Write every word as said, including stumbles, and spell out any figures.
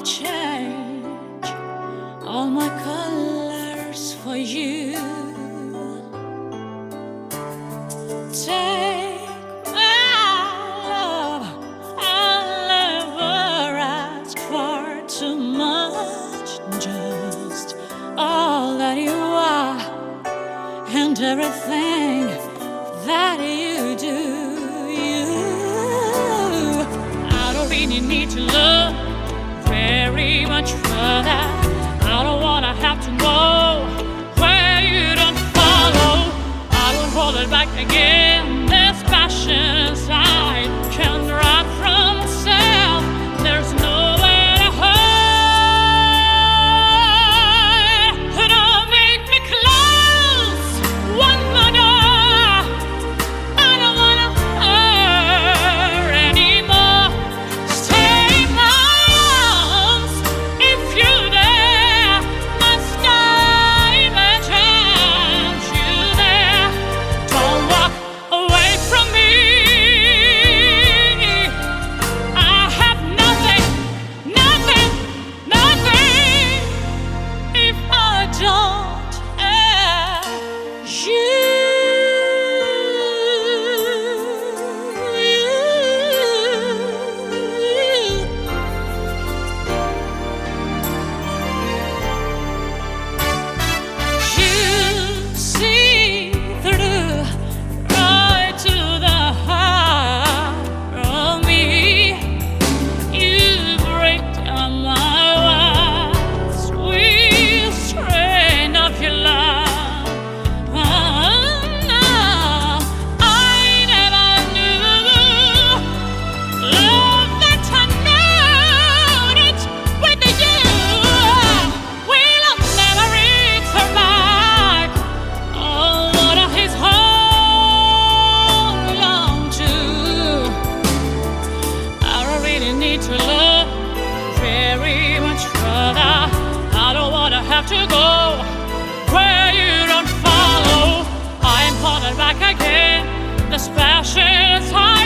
change all my colors for you. Take my love, I'll never ask for too much, just all that you are and everything that you do. You, I don't really need to look very much further. I don't wanna have to know where you don't follow. I will hold it back again. This passion inside can run from itself. There's nowhere to hide. Don't make me close one more door. I don't wanna hurt anymore. Stay in my arms if you're there. Must I imagine you there? Don't walk away from me. I have nothing, nothing, nothing if I don't have you. You see through right to the heart of me. You break down my walls, sweet strain of your love. Oh, no, I never knew love that I know it with you. We'll never return back all what his hold on to. I don't really need to look very much further. I don't wanna have to go where you don't follow. I am holding back again. This passion is high.